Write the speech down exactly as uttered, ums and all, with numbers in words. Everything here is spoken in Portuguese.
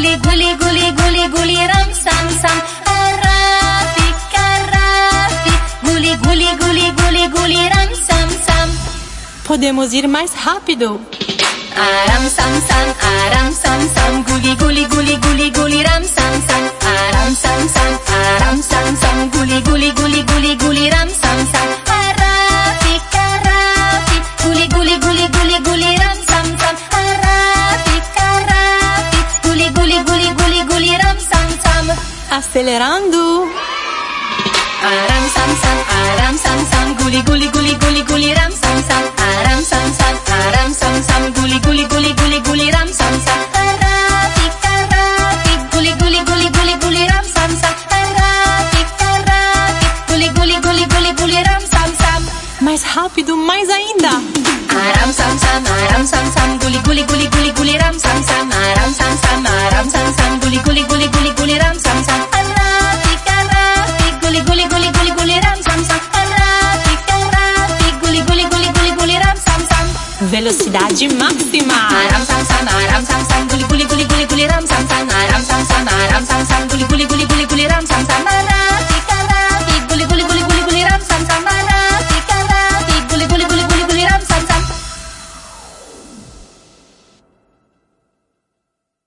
Guli guli guli guli guli ram sam sam. Arrafi, carrafi. Guli guli guli guli guli ram sam sam. Podemos ir mais rápido. Aram sam sam, aram sam sam. Guli guli guli guli guli ram sam sam. Aram sam sam, aram sam sam. Guli guli guli guli guli ram sam sam. Arrafi, carrafi. Guli guli guli guli guli ram sam sam. Arrafi, carrafi. Guli guli guli guli guli ram sam sam. Acelerando. Aram sam sam, aram sam sam. Guli guli guli guli guli ram sam sam. Aram sam sam, aram sam sam. Guli guli guli guli guli ram sam sam. Arrafi, carrafi. Guli guli guli guli guli ram sam sam. Arrafi, carrafi. Guli guli guli guli guli ram sam sam. Mais rápido, mais ainda. Aram sam sam, aram sam sam. Guli guli guli guli guli ram sam sam. Aram sam sam, aram sam sam. Guli guli guli guli guli ram sam sam. Arrafi, carrafi. Guli guli guli guli guli ram sam sam. Arrafi, carrafi. Guli guli guli guli guli ram sam sam. Velocidade máxima. Aram sam sam, aram sam sam. Guli guli guli guli guli ram sam sam. Aram sam sam, aram sam sam. Guli guli guli guli guli ram